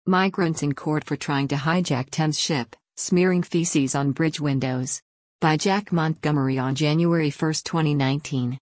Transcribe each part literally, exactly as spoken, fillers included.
Migrants in court for trying to hijack Thames ship, smearing feces on bridge windows. By Jack Montgomery on January first, twenty nineteen.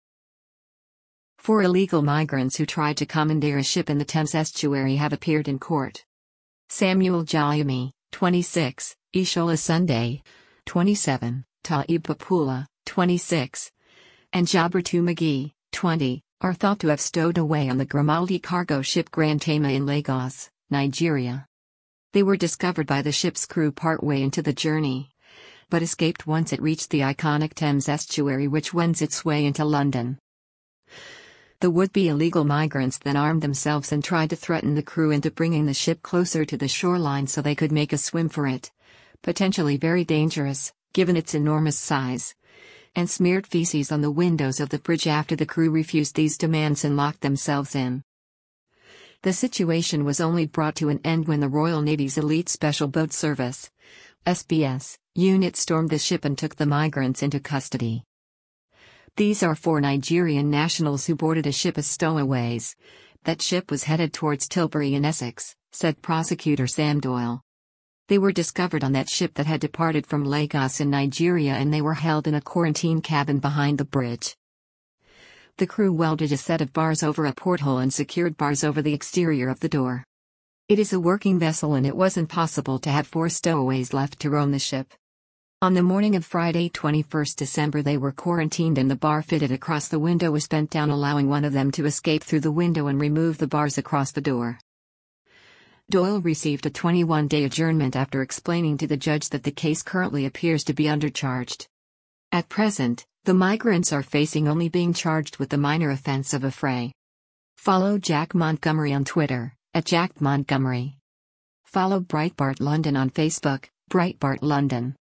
Four illegal migrants who tried to commandeer a ship in the Thames estuary have appeared in court. Samuel Jayumi, twenty-six, Ishola Sunday, twenty-seven, Taib Papula, twenty-six, and Jabertu McGee, twenty, are thought to have stowed away on the Grimaldi cargo ship Grand Tama in Lagos, Nigeria. They were discovered by the ship's crew partway into the journey, but escaped once it reached the iconic Thames estuary, which wends its way into London. The would-be illegal migrants then armed themselves and tried to threaten the crew into bringing the ship closer to the shoreline so they could make a swim for it, potentially very dangerous, given its enormous size, and smeared feces on the windows of the bridge after the crew refused these demands and locked themselves in. The situation was only brought to an end when the Royal Navy's Elite Special Boat Service (S B S) unit stormed the ship and took the migrants into custody. These are four Nigerian nationals who boarded a ship as stowaways. That ship was headed towards Tilbury in Essex, said prosecutor Sam Doyle. They were discovered on that ship that had departed from Lagos in Nigeria, and they were held in a quarantine cabin behind the bridge. The crew welded a set of bars over a porthole and secured bars over the exterior of the door. It is a working vessel, and it wasn't possible to have four stowaways left to roam the ship. On the morning of Friday, twenty-first December, they were quarantined and the bar fitted across the window was bent down, allowing one of them to escape through the window and remove the bars across the door. Doyle received a twenty-one day adjournment after explaining to the judge that the case currently appears to be undercharged. At present, the migrants are facing only being charged with the minor offense of affray. Follow Jack Montgomery on Twitter, at Jack Montgomery. Follow Breitbart London on Facebook, Breitbart London.